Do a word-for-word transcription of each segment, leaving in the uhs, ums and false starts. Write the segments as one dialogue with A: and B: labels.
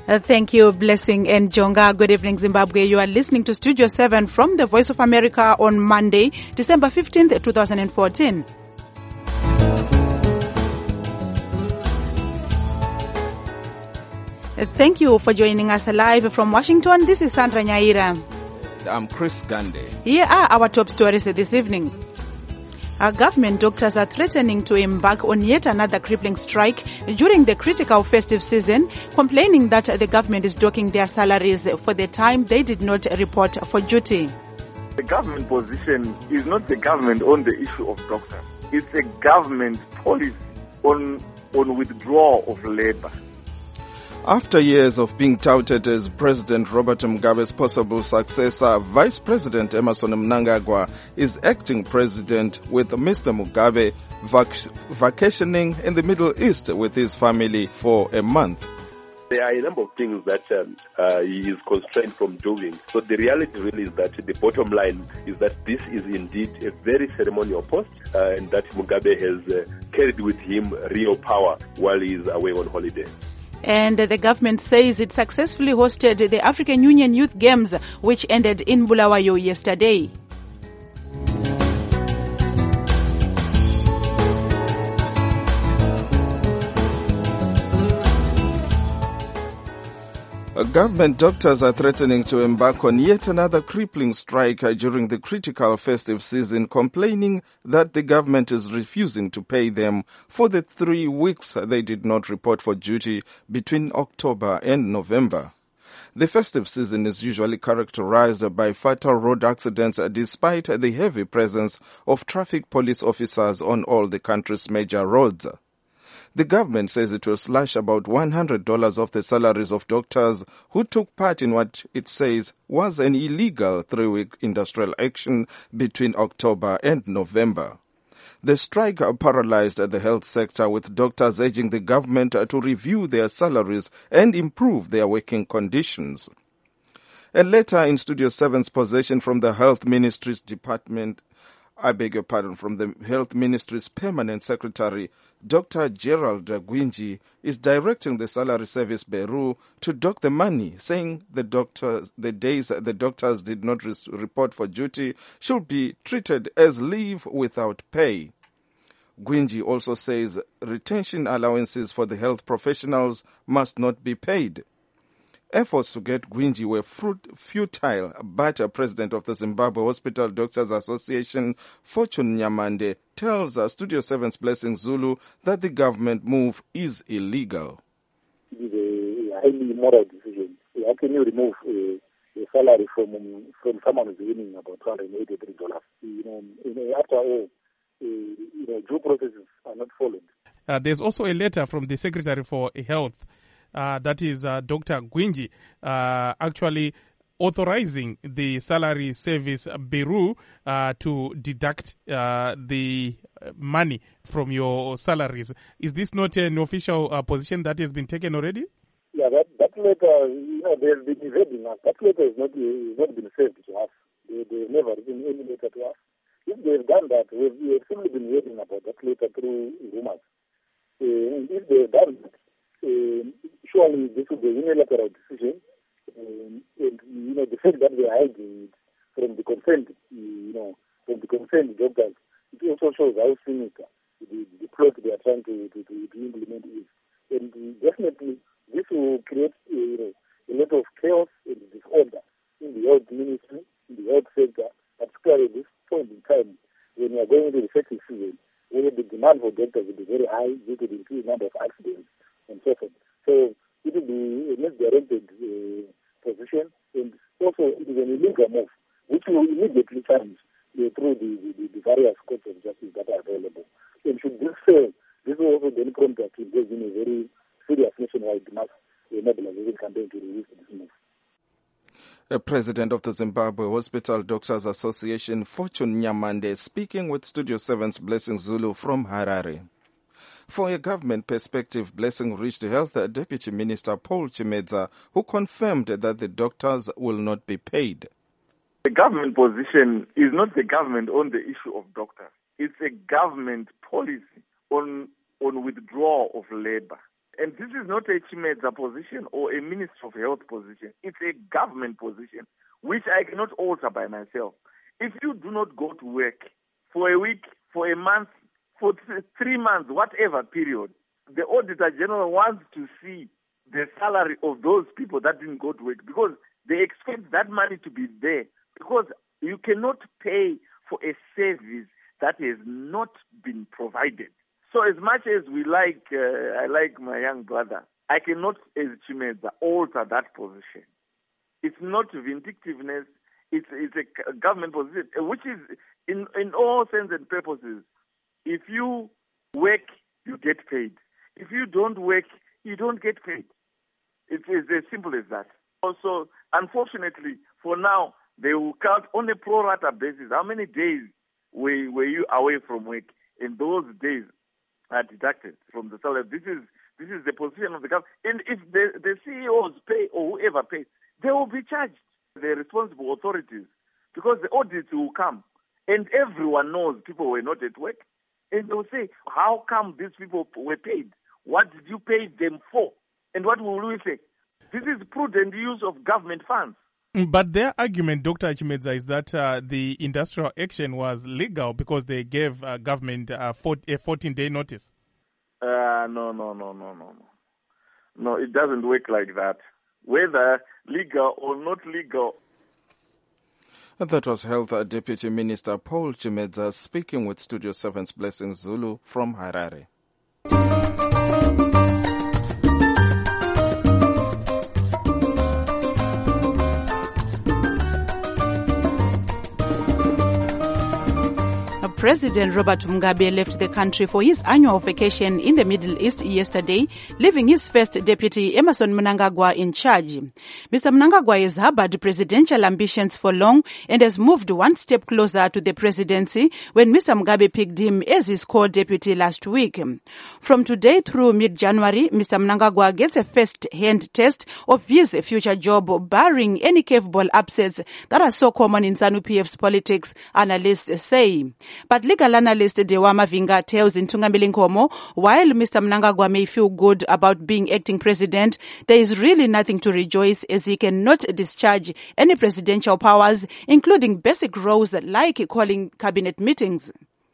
A: Uh, thank you, Blessing and Jonga. Good evening, Zimbabwe. You are listening to Studio seven from the Voice of America on Monday, December fifteenth, twenty fourteen. Uh, thank you for joining us live from Washington. This is Sandra Nyaira.
B: I'm Chris Gande.
A: Here are our top stories this evening. Our government doctors are threatening to embark on yet another crippling strike during the critical festive season, complaining that the government is docking their salaries for the time they did not report for duty.
C: The government position is not the government on the issue of doctors. It's a government policy on, on withdrawal of labor.
B: After years of being touted as President Robert Mugabe's possible successor, Vice President Emmerson Mnangagwa is acting president with Mister Mugabe vac- vacationing in the Middle East with his family for a month.
D: There are a number of things that um, uh, he is constrained from doing. So the reality really is that the bottom line is that this is indeed a very ceremonial post uh, and that Mugabe has uh, carried with him real power while he is away on holiday.
A: And the government says it successfully hosted the African Union Youth Games, which ended in Bulawayo yesterday.
B: Government doctors are threatening to embark on yet another crippling strike during the critical festive season, complaining that the government is refusing to pay them for the three weeks they did not report for duty between October and November. The festive season is usually characterized by fatal road accidents despite the heavy presence of traffic police officers on all the country's major roads. The government says it will slash about one hundred dollars off the salaries of doctors who took part in what it says was an illegal three-week industrial action between October and November. The strike paralyzed the health sector, with doctors urging the government to review their salaries and improve their working conditions. A letter in Studio seven's possession from the Health Ministry's Department I beg your pardon, from the Health Ministry's Permanent Secretary, Doctor Gerald Gwinji, is directing the Salary Service Bureau to dock the money, saying the doctors, the days the doctors did not res- report for duty should be treated as leave without pay. Gwinji also says retention allowances for the health professionals must not be paid. Efforts to get Gwinji were futile, but a president of the Zimbabwe Hospital Doctors Association, Fortune Nyamande, tells uh, Studio seven's Blessing Zulu that the government move is illegal.
E: It is a highly immoral decision. How can you remove a, a salary from from someone who's winning about two hundred eighty-three dollars? You know, you know, after all, uh, you know, due processes are not followed.
F: Uh, there's also a letter from the Secretary for Health. Uh, that is uh, Doctor Gwinji, uh, actually authorizing the Salary Service Bureau uh, to deduct uh, the money from your salaries. Is this not an official uh, position that has been taken already?
E: Yeah, that, that letter, you know, they've been evading us. That letter has not, uh, not been sent to us. They, they've never written any letter to us. If they've done that, we've, we've simply been hearing about that letter through rumors. Uh, and if they've done that, Uh, surely this is a unilateral decision, um, and you know the fact that they are hiding it from the concerned, you know, from the concerned doctors, it also shows how sinister the, the plot they are trying to, to, to, to implement is. And uh, definitely, this will create uh, you know, a lot of chaos and disorder in the health ministry, in the health sector, particularly at this point in time when we are going into the festive season, where the demand for doctors will be very high due to the increased number of accidents and so forth. So it will be a misdirected uh, position, and also it is an illegal move, which will immediately challenge uh, through the, the, the various courts of justice that are available. And should this fail, this will also then prompt us to engage in a very serious nationwide mass mobilization campaign to resist this move.
B: The president of the Zimbabwe Hospital Doctors Association, Fortune Nyamande, speaking with Studio seven's Blessing Zulu from Harare. For a government perspective, Blessing reached Health Deputy Minister Paul Chimedza, who confirmed that the doctors will not be paid.
C: The government position is not the government on the issue of doctors. It's a government policy on, on withdrawal of labor. And this is not a Chimedza position or a Minister of Health position. It's a government position, which I cannot alter by myself. If you do not go to work for a week, for a month, for th- three months, whatever period, the Auditor General wants to see the salary of those people that didn't go to work, because they expect that money to be there, because you cannot pay for a service that has not been provided. So as much as we like, uh, I like my young brother, I cannot, as Chimedza, alter that position. It's not vindictiveness. It's, it's a government position, which is, in, in all sense and purposes, if you work, you get paid. If you don't work, you don't get paid. It is as simple as that. Also, unfortunately, for now, they will count on a pro rata basis. How many days were, were you away from work? And those days are deducted from the salary. This is this is the position of the government. And if the, the C E Os pay, or whoever pays, they will be charged, the responsible authorities, because the audits will come. And everyone knows people were not at work. And they will say, how come these people were paid? What did you pay them for? And what will we say? This is prudent use of government funds.
F: But their argument, Doctor Chimedza, is that uh, the industrial action was legal because they gave uh, government uh, four, a fourteen-day notice.
C: Uh, no, no, no, no, no, no. No, it doesn't work like that. Whether legal or not legal.
B: That was Health Deputy Minister Paul Chimedza speaking with Studio seven's Blessing Zulu from Harare.
A: President Robert Mugabe left the country for his annual vacation in the Middle East yesterday, leaving his first deputy, Emmerson Mnangagwa, in charge. Mister Mnangagwa has harbored presidential ambitions for long and has moved one step closer to the presidency when Mister Mugabe picked him as his co-deputy last week. From today through mid-January, Mister Mnangagwa gets a first-hand test of his future job, barring any curveball upsets that are so common in ZANU-P F's politics, analysts say. But legal analyst Dewa Mavinga tells Ntungambili Nkomo, while Mister Mnangagwa may feel good about being acting president, there is really nothing to rejoice, as he cannot discharge any presidential powers, including basic roles like calling cabinet meetings.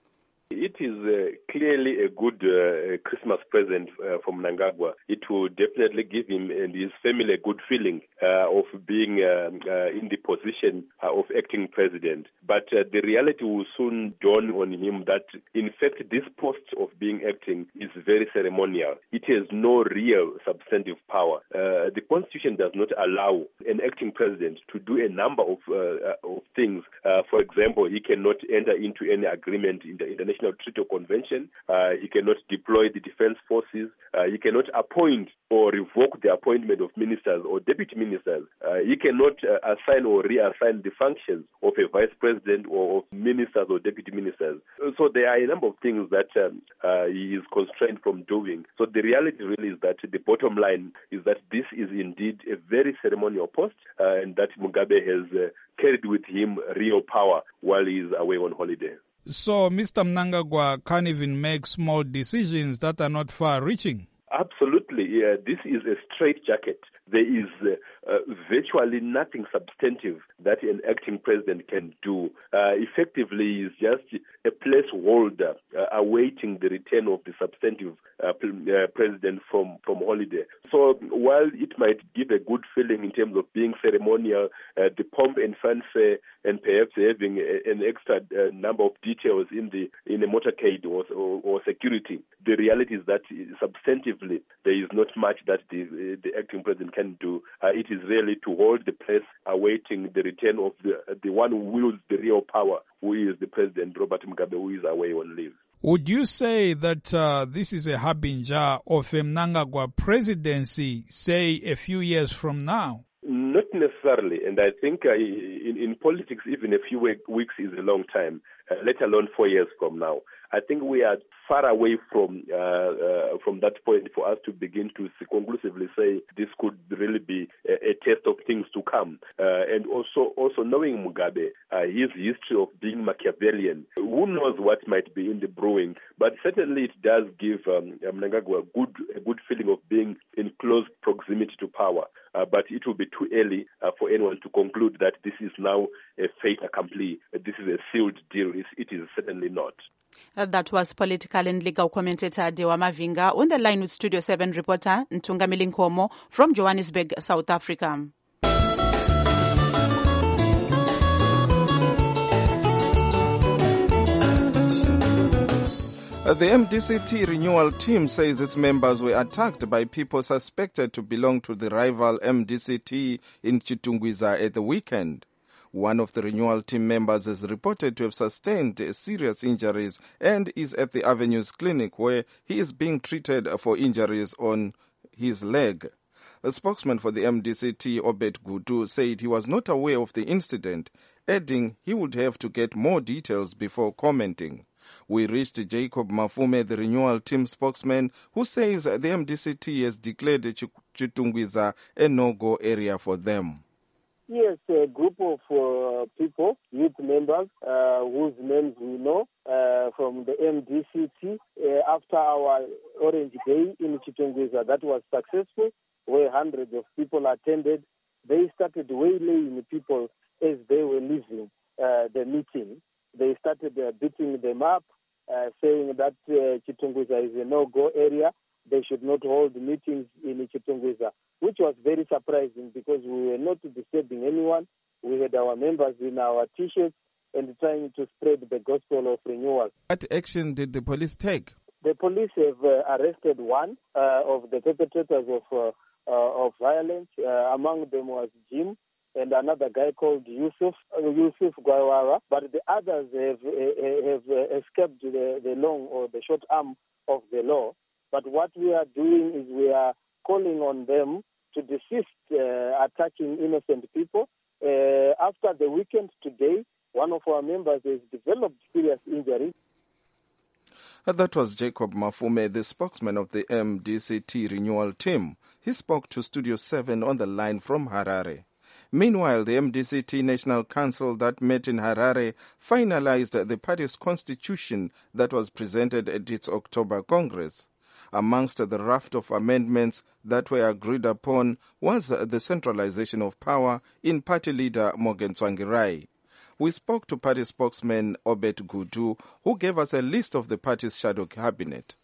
D: It is uh, clearly a good uh, Christmas present uh, from Mnangagwa. It will definitely give him and his family a good feeling uh, of being uh, uh, in the position uh, of acting president. But uh, the reality will soon dawn on him that, in fact, this post of being acting is very ceremonial. It has no real substantive power. Uh, the Constitution does not allow an acting president to do a number of, uh, of things. Uh, for example, he cannot enter into any agreement in the international Treaty Convention. Uh, he cannot deploy the defense forces. Uh, he cannot appoint or revoke the appointment of ministers or deputy ministers. Uh, he cannot uh, assign or reassign the functions of a vice president or of ministers or deputy ministers. So there are a number of things that um, uh, he is constrained from doing. So the reality really is that the bottom line is that this is indeed a very ceremonial post uh, and that Mugabe has uh, carried with him real power while he is away on holiday.
G: So Mister Mnangagwa can't even make small decisions that are not far-reaching?
D: Absolutely. Yeah, this is a straitjacket. There is uh, uh, virtually nothing substantive that an acting president can do. Uh, effectively, is just a placeholder uh, awaiting the return of the substantive uh, uh, president from, from holiday. So while it might give a good feeling in terms of being ceremonial, uh, the pomp and fanfare, and perhaps having a, an extra uh, number of details in the in a motorcade or, or, or security, the reality is that substantively there is not much that the, the acting president can do. Uh, it is really to hold the place awaiting the return of the the one who wields the real power, who is the president, Robert Mugabe, who is away on leave.
G: Would you say that uh, this is a harbinger of a Mnangagwa presidency, say, a few years from now?
D: Not necessarily, and I think uh, in, in politics, even a few weeks is a long time, uh, let alone four years from now. I think we are far away from uh, uh, from that point for us to begin to conclusively say this could really be a, a test of things to come. Uh, and also, also knowing Mugabe, uh, his history of being Machiavellian, who knows what might be in the brewing? But certainly, it does give um, Mnangagwa a good a good feeling of being in close proximity to power. Uh, but it will be too early uh, for anyone to conclude that this is now a fait accompli. Uh, this is a sealed deal. It, it is certainly not.
A: Uh, that was political and legal commentator Dewa Mavinga on the line with Studio seven reporter Ntungamili Nkomo from Johannesburg, South Africa.
B: The M D C T renewal team says its members were attacked by people suspected to belong to the rival M D C T in Chitungwiza at the weekend. One of the renewal team members is reported to have sustained serious injuries and is at the Avenues Clinic where he is being treated for injuries on his leg. A spokesman for the M D C T, Obed Gudu, said he was not aware of the incident, adding he would have to get more details before commenting. We reached Jacob Mafume, the renewal team spokesman, who says the M D C T has declared Chitungwiza a no-go area for them.
E: Yes, a group of uh, people, youth members, uh, whose names we know uh, from the M D C T, uh, after our Orange Day in Chitungwiza, that was successful, where hundreds of people attended. They started waylaying people as they were leaving uh, the meeting. They started uh, beating them up, uh, saying that uh, Chitungwiza is a no-go area. They should not hold meetings in Chitungwiza, which was very surprising because we were not disturbing anyone. We had our members in our T-shirts and trying to spread the gospel of renewal.
B: What action did the police take?
E: The police have uh, arrested one uh, of the perpetrators of uh, uh, of violence. Uh, among them was Jim and another guy called Yusuf, uh, Yusuf Gwawara. But the others have, uh, have uh, escaped the, the long or the short arm of the law. But what we are doing is we are calling on them to desist uh, attacking innocent people. Uh, after the weekend today, one of our members has developed serious injuries.
B: That was Jacob Mafume, the spokesman of the M D C T renewal team. He spoke to Studio seven on the line from Harare. Meanwhile, the M D C T National Council that met in Harare finalized the party's constitution that was presented at its October Congress. Amongst the raft of amendments that were agreed upon was the centralization of power in party leader Morgan Tsvangirai. We spoke to party spokesman Obed Gudu, who gave us a list of the party's shadow cabinet.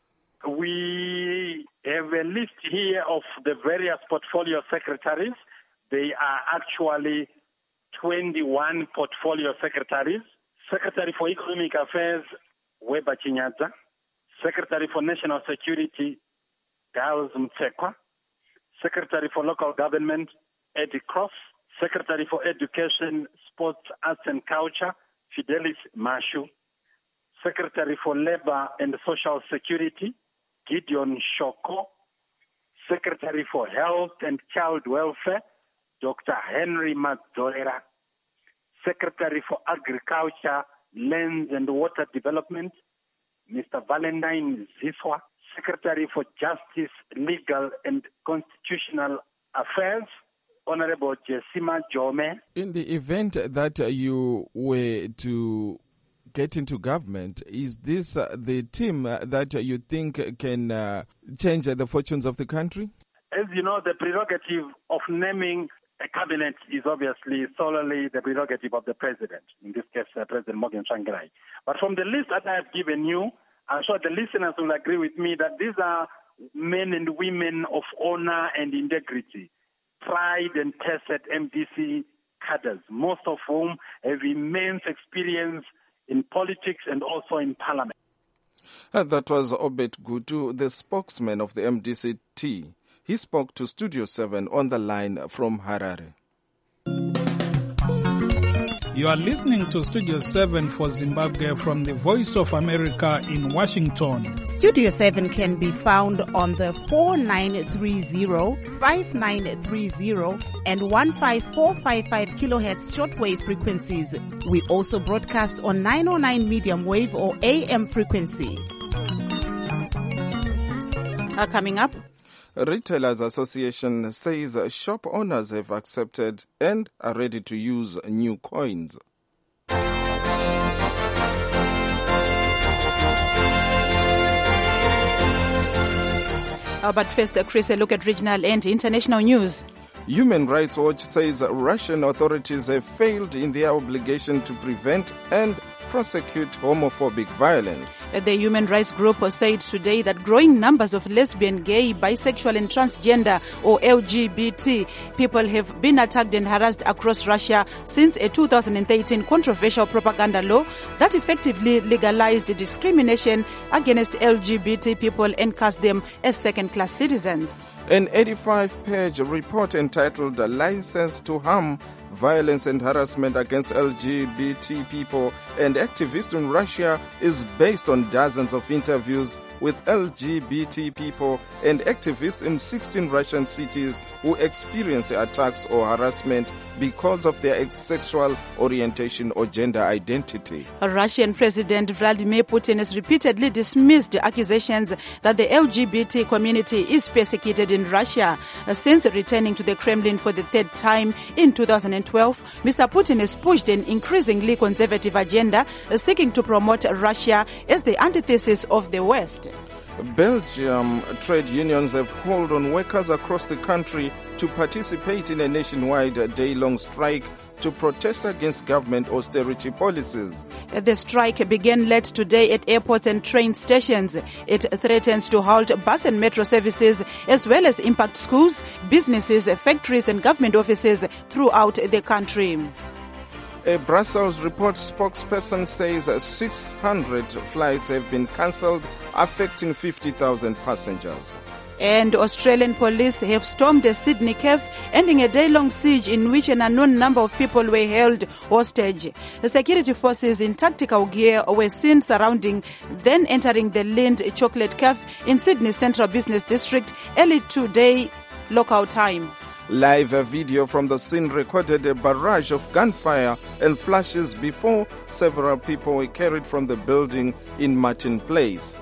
H: We have a list here of the various portfolio secretaries. They are actually twenty-one portfolio secretaries. Secretary for Economic Affairs, Weber Chinyata. Secretary for National Security, Giles Mtsekwa. Secretary for Local Government, Eddie Cross. Secretary for Education, Sports, Arts and Culture, Fidelis Mashu. Secretary for Labor and Social Security, Gideon Shoko. Secretary for Health and Child Welfare, Doctor Henry Madzorera. Secretary for Agriculture, Lands and Water Development, Mister Valentine Ziswa. Secretary for Justice, Legal and Constitutional Affairs, Honorable Jessima Jome.
B: In the event that you were to get into government, is this uh, the team uh, that you think can uh, change uh, the fortunes of the country?
H: As you know, the prerogative of naming a cabinet is obviously solely the prerogative of the president, in this case, uh, President Morgan Tsvangirai. But from the list that I have given you, I'm sure the listeners will agree with me that these are men and women of honor and integrity, tried and tested M D C cadres, most of whom have immense experience in politics and also in parliament.
B: Uh, that was Obed Gudu, the spokesman of the M D C T. He spoke to Studio seven on the line from Harare.
G: You are listening to Studio seven for Zimbabwe from the Voice of America in Washington.
I: Studio seven can be found on the four nine three zero, five nine three zero and one five four five five kilohertz shortwave frequencies. We also broadcast on nine oh nine medium wave or A M frequency.
A: Uh, coming up,
B: Retailers Association says shop owners have accepted and are ready to use new coins.
A: Uh, but first, uh, Chris, a look at regional and international news.
B: Human Rights Watch says Russian authorities have failed in their obligation to prevent and prosecute homophobic violence.
A: The Human Rights Group said today that growing numbers of lesbian, gay, bisexual and transgender or L G B T people have been attacked and harassed across Russia since a two thousand thirteen controversial propaganda law that effectively legalized discrimination against L G B T people and cast them as second-class citizens.
B: An eighty-five page report entitled License to Harm, Violence and Harassment Against L G B T People and Activists in Russia is based on dozens of interviews with L G B T people and activists in sixteen Russian cities who experienced attacks or harassment because of their sexual orientation or gender identity.
A: Russian President Vladimir Putin has repeatedly dismissed accusations that the L G B T community is persecuted in Russia. Since returning to the Kremlin for the third time in two thousand twelve, Mister Putin has pushed an increasingly conservative agenda seeking to promote Russia as the antithesis of the West.
B: Belgium trade unions have called on workers across the country to participate in a nationwide day-long strike to protest against government austerity policies.
A: The strike began late today at airports and train stations. It threatens to halt bus and metro services as well as impact schools, businesses, factories and government offices throughout the country.
B: A Brussels report spokesperson says six hundred flights have been cancelled, affecting fifty thousand passengers.
A: And Australian police have stormed the Sydney Cafe, ending a day-long siege in which an unknown number of people were held hostage. The security forces in tactical gear were seen surrounding, then entering the Lind Chocolate Cafe in Sydney's Central Business District early today local time.
B: Live video from the scene recorded a barrage of gunfire and flashes before several people were carried from the building in Martin Place.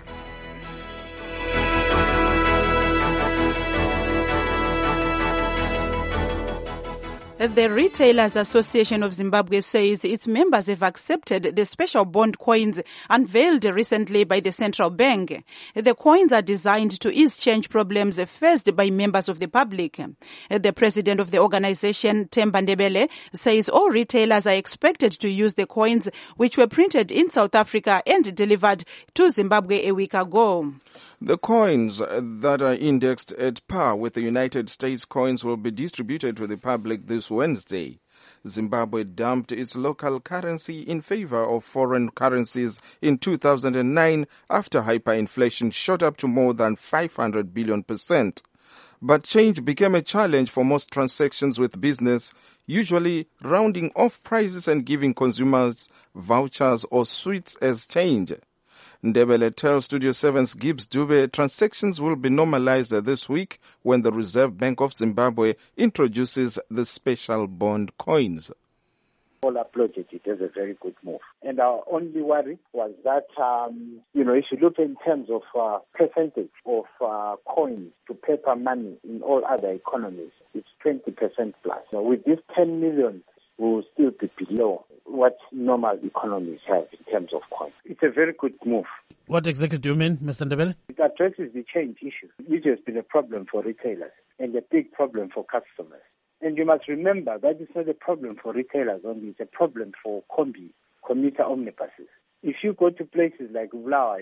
A: The Retailers Association of Zimbabwe says its members have accepted the special bond coins unveiled recently by the central bank. The coins are designed to ease change problems faced by members of the public. The president of the organization, Themba Ndebele, says all retailers are expected to use the coins which were printed in South Africa and delivered to Zimbabwe a week ago.
B: The coins that are indexed at par with the United States coins will be distributed to the public this Wednesday. Zimbabwe dumped its local currency in favor of foreign currencies in two thousand nine after hyperinflation shot up to more than five hundred billion percent. But change became a challenge for most transactions with business, usually rounding off prices and giving consumers vouchers or sweets as change. Ndebele tells Studio seven's Gibbs Dube transactions will be normalized this week when the Reserve Bank of Zimbabwe introduces the special bond coins.
E: All applauded it as a very good move. And our only worry was that, um, you know, if you look in terms of uh, percentage of uh, coins to paper money in all other economies, it's twenty percent plus. So with this ten million, we will still be below what normal economies have in terms of coins. It's a very good move.
J: What exactly do you mean, Mister Ndebele?
E: It addresses the change issue, which has been a problem for retailers and a big problem for customers. And you must remember that it's not a problem for retailers only, it's a problem for combi, commuter omnibuses. If you go to places like Bulawayo,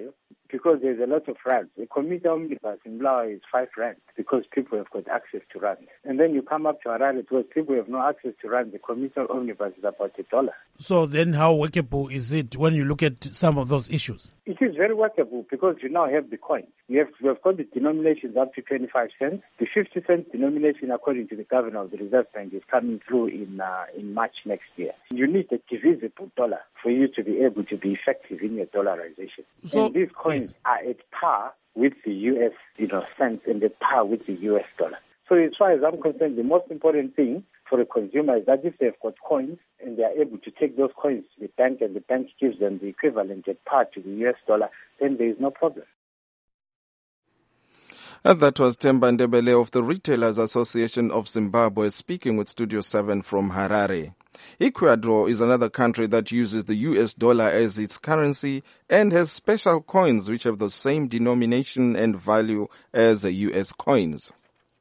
K: because there's a lot of rands. A commuter omnibus in Blawa is five rands because people have got access to rands. And then you come up to Harare because people have no access to rands. The commuter omnibus is about a dollar.
J: So then how workable is it when you look at some of those issues?
K: It is very workable because you now have the coin. You have, you have got the denominations up to twenty-five cents. The fifty cent denomination, according to the governor of the Reserve Bank, is coming through in uh, in March next year. You need a divisible dollar for you to be able to be effective in your dollarization. So, and these coins yes. are at par with the U S you know, cents and at par with the U S dollar. So as far as I'm concerned, the most important thing for a consumer is that if they've got coins and they are able to take those coins to the bank and the bank gives them the equivalent at par to the U S dollar, then there is no problem.
B: And that was Themba Ndebele of the Retailers Association of Zimbabwe speaking with Studio seven from Harare. Ecuador is another country that uses the U S dollar as its currency and has special coins which have the same denomination and value as the U S coins.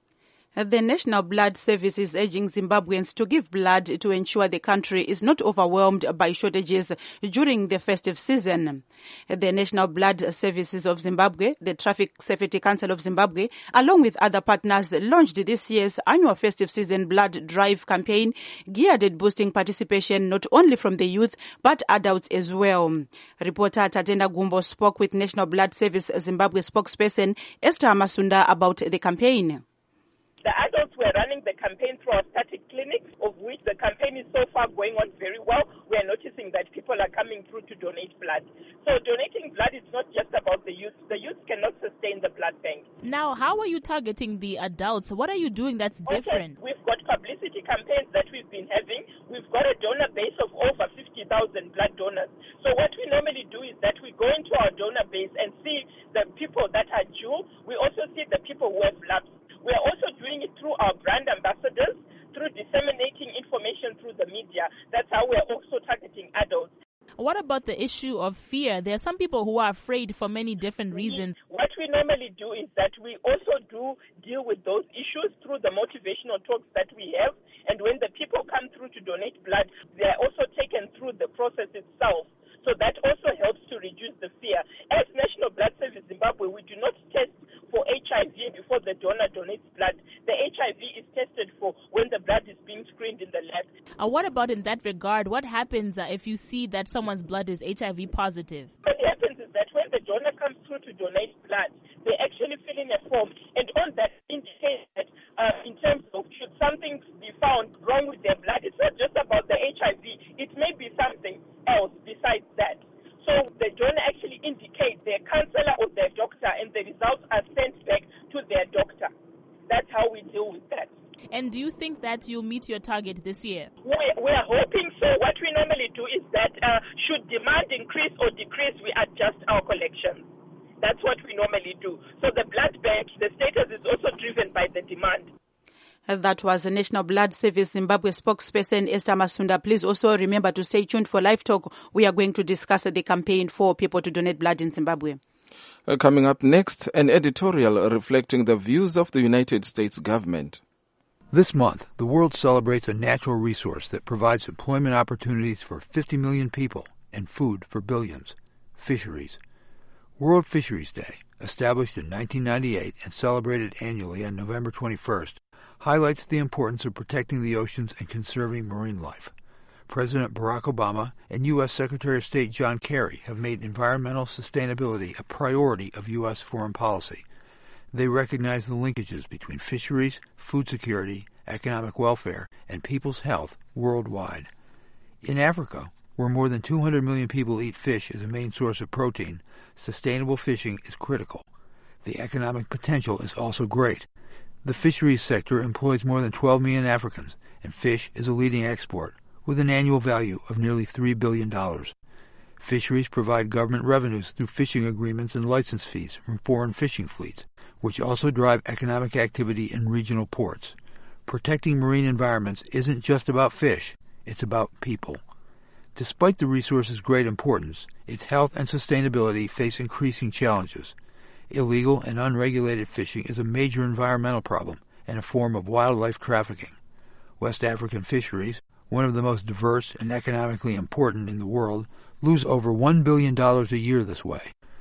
A: The National Blood Service is urging Zimbabweans to give blood to ensure the country is not overwhelmed by shortages during the festive season. The National Blood Services of Zimbabwe, the Traffic Safety Council of Zimbabwe, along with other partners, launched this year's annual festive season blood drive campaign geared at boosting participation not only from the youth but adults as well. Reporter Tatenda Gumbo spoke with National Blood Service Zimbabwe spokesperson Esther Masunda about the campaign.
L: The adults were running the campaign through our static clinics, of which the campaign is so far going on very well. We are noticing that people are coming through to donate blood. So donating blood is not just about the youth. The youth cannot sustain the blood bank.
M: Now, how are you targeting the adults? What are you doing that's different?
L: Okay. We've got publicity campaigns that we've been having. We've got a donor base of over fifty thousand blood donors. So what we normally do is that we go into our donor base and see the people that are due. We also see the people who have lapsed. We are also doing it through our brand ambassadors, through disseminating information through the media. That's how we are also targeting adults.
M: What about the issue of fear? There are some people who are afraid for many different reasons.
L: What we normally do is that we also do deal with those issues through the motivational talks that we have. And when the people come through to donate blood, they are also taken through the process itself. So that also helps to reduce the fear. As National Blood Service Zimbabwe, we do not test for H I V before the donor donates blood. The H I V is tested for when the blood is being screened in the lab.
M: Uh, what about in that regard? What happens uh, if you see that someone's blood is H I V positive?
L: What happens is that when the donor comes through to donate blood, they actually fill in a form, and on that indicates that uh, in terms of should something be found wrong with their blood, it's not just about the H I V. It may be something else besides that. So the donor actually indicates their counselor or their doctor, and the results are sent back to their doctor. That's how we deal with that.
M: And do you think that you'll meet your target this year?
L: We're, we're hoping so. What we normally do is that uh, should demand increase or decrease, we adjust our collections. That's what we normally do. So the blood bank, the status is also driven by the demand.
A: That was the National Blood Service Zimbabwe spokesperson Esther Masunda. Please also remember to stay tuned for Live Talk. We are going to discuss the campaign for people to donate blood in Zimbabwe.
B: Uh, coming up next, an editorial reflecting the views of the United States government.
N: This month, the world celebrates a natural resource that provides employment opportunities for fifty million people and food for billions: fisheries. World Fisheries Day, established in nineteen ninety-eight and celebrated annually on November twenty-first, highlights the importance of protecting the oceans and conserving marine life. President Barack Obama and U S Secretary of State John Kerry have made environmental sustainability a priority of U S foreign policy. They recognize the linkages between fisheries, food security, economic welfare, and people's health worldwide. In Africa, where more than two hundred million people eat fish as a main source of protein, sustainable fishing is critical. The economic potential is also great. The fisheries sector employs more than twelve million Africans, and fish is a leading export, with an annual value of nearly three billion dollars. Fisheries provide government revenues through fishing agreements and license fees from foreign fishing fleets, which also drive economic activity in regional ports. Protecting marine environments isn't just about fish, it's about people. Despite the resource's great importance, its health and sustainability face increasing challenges. Illegal and unregulated fishing is a major environmental problem and a form of wildlife trafficking. West African fisheries, one of the most diverse and economically important in the world, lose over one billion dollars a year this way.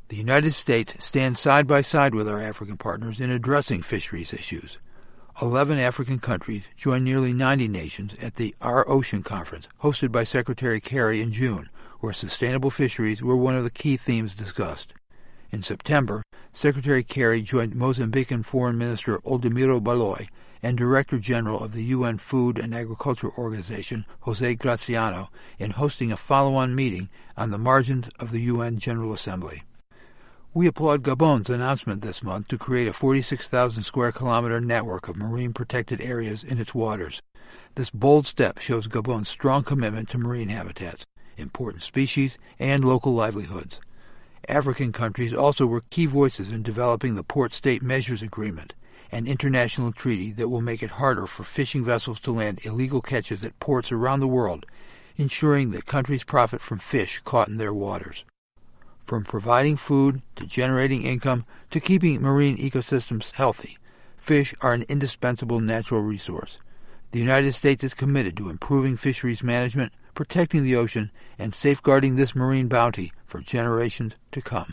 N: The United States stands side by side with our African partners in addressing fisheries issues. Eleven African countries joined nearly ninety nations at the Our Ocean Conference, hosted by Secretary Kerry in June, where sustainable fisheries were one of the key themes discussed. In September, Secretary Kerry joined Mozambican Foreign Minister Oldemiro Baloy and Director General of the U N Food and Agriculture Organization, Jose Graziano, in hosting a follow-on meeting on the margins of the U N General Assembly. We applaud Gabon's announcement this month to create a forty-six thousand square kilometer network of marine protected areas in its waters. This bold step shows Gabon's strong commitment to marine habitats, important species, and local livelihoods. African countries also were key voices in developing the Port-State Measures Agreement, an international treaty that will make it harder for fishing vessels to land illegal catches at ports around the world, ensuring that countries profit from fish caught in their waters. From providing food to generating income to keeping marine ecosystems healthy, fish are an indispensable natural resource. The United States is committed to improving fisheries management, protecting the ocean, and safeguarding this marine bounty for generations to come.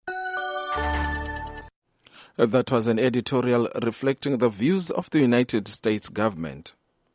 B: That was an editorial reflecting the views of the United States government.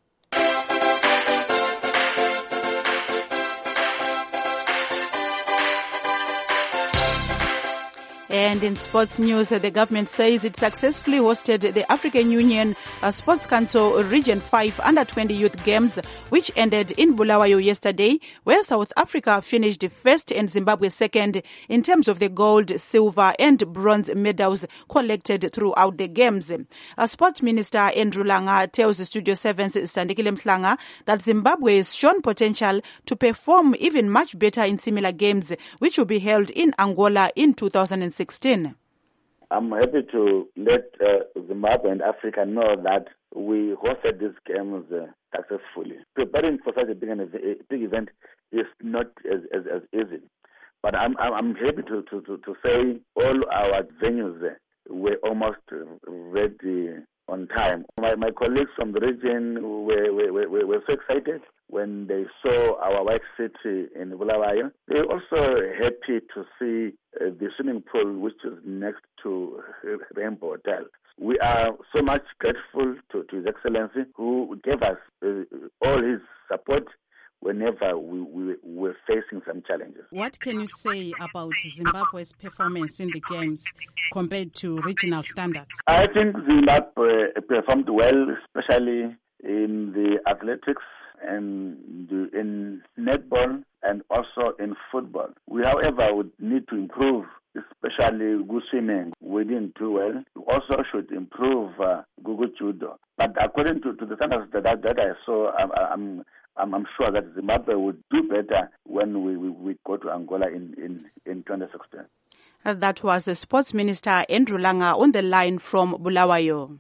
A: And in sports news, the government says it successfully hosted the African Union uh, Sports Council Region five Under twenty Youth Games, which ended in Bulawayo yesterday, where South Africa finished first and Zimbabwe second in terms of the gold, silver and bronze medals collected throughout the games. Uh, Sports Minister Andrew Langa tells Studio seven's Sandikile Mhlanga that Zimbabwe has shown potential to perform even much better in similar games, which will be held in Angola in two thousand sixteen.
O: I'm happy to let uh, Zimbabwe and Africa know that we hosted these games uh, successfully. Preparing for such a big, a big event is not as, as, as easy. But I'm, I'm happy to, to, to, to say all our venues uh, were almost ready on time. My, my colleagues from the region were, were, were, were so excited when they saw our white city in Bulawayo. They were also happy to see uh, the swimming pool, which is next to Rainbow Hotel. We are so much grateful to, to His Excellency, who gave us uh, all his support whenever we, we were facing some challenges.
I: What can you say about Zimbabwe's performance in the games compared to regional standards?
O: I think Zimbabwe performed well, especially in the athletics and in netball and also in football. We, however, would need to improve, especially good swimming. We didn't do well. We also should improve uh, good judo. But according to, to the standards that, that I saw, I'm, I'm I'm, I'm sure that Zimbabwe would do better when we, we, we go to Angola in, in, in twenty sixteen.
A: That was the Sports Minister Andrew Langa on the line from Bulawayo.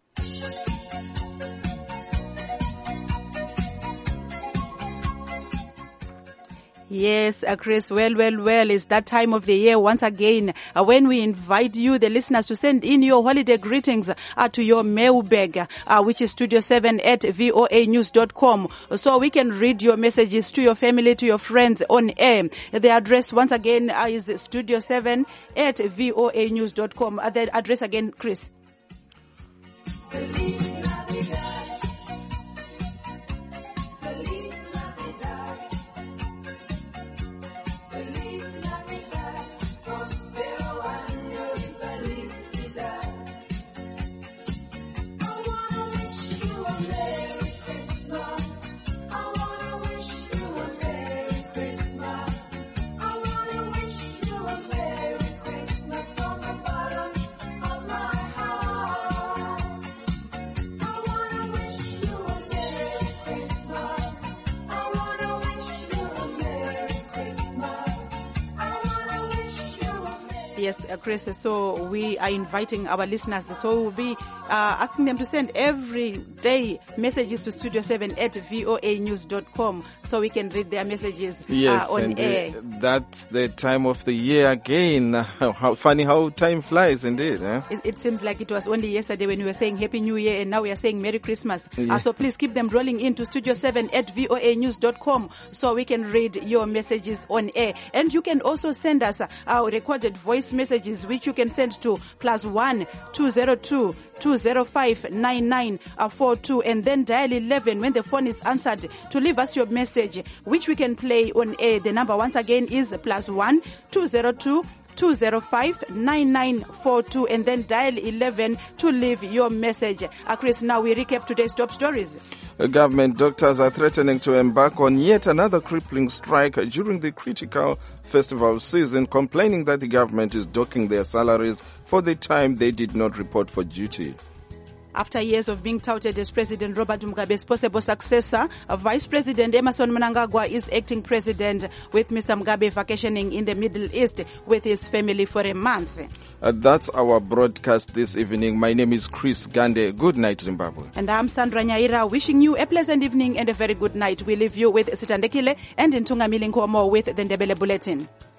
A: Yes, uh, Chris, well, well, well, it's that time of the year once again uh, when we invite you, the listeners, to send in your holiday greetings uh, to your mailbag, uh, which is studio seven at voa news dot com, so we can read your messages to your family, to your friends on air. The address once again uh, is studio seven at voa news dot com. Uh, the address again, Chris. uh, Chris. So we are inviting our listeners. So we'll be uh, asking them to send every day messages to Studio seven at voa news dot com so we can read their messages
B: yes,
A: uh, on
B: and,
A: air.
B: Uh, that's the time of the year again. How funny how time flies indeed. Eh?
A: It, it seems like it was only yesterday when we were saying Happy New Year and now we are saying Merry Christmas.
B: Yeah.
A: Uh, so please keep them rolling into Studio seven at voa news dot com so we can read your messages on air. And you can also send us uh, our recorded voice messages, which you can send to plus one two zero two two zero five nine nine four two and then dial eleven when the phone is answered to leave us your message, which we can play on air. The number once again is plus one two zero two two zero five nine nine four two and then dial eleven to leave your message. Uh, Chris, now we recap today's top stories.
B: Government doctors are threatening to embark on yet another crippling strike during the critical festival season, complaining that the government is docking their salaries for the time they did not report for duty.
A: After years of being touted as President Robert Mugabe's possible successor, Vice President Emmerson Mnangagwa is acting president, with Mister Mugabe vacationing in the Middle East with his family for a month.
B: Uh, that's our broadcast this evening. My name is Chris Gande. Good night, Zimbabwe.
A: And I'm Sandra Nyaira, wishing you a pleasant evening and a very good night. We leave you with Sitandekile and Ntunga Milinkomo with the Ndebele Bulletin.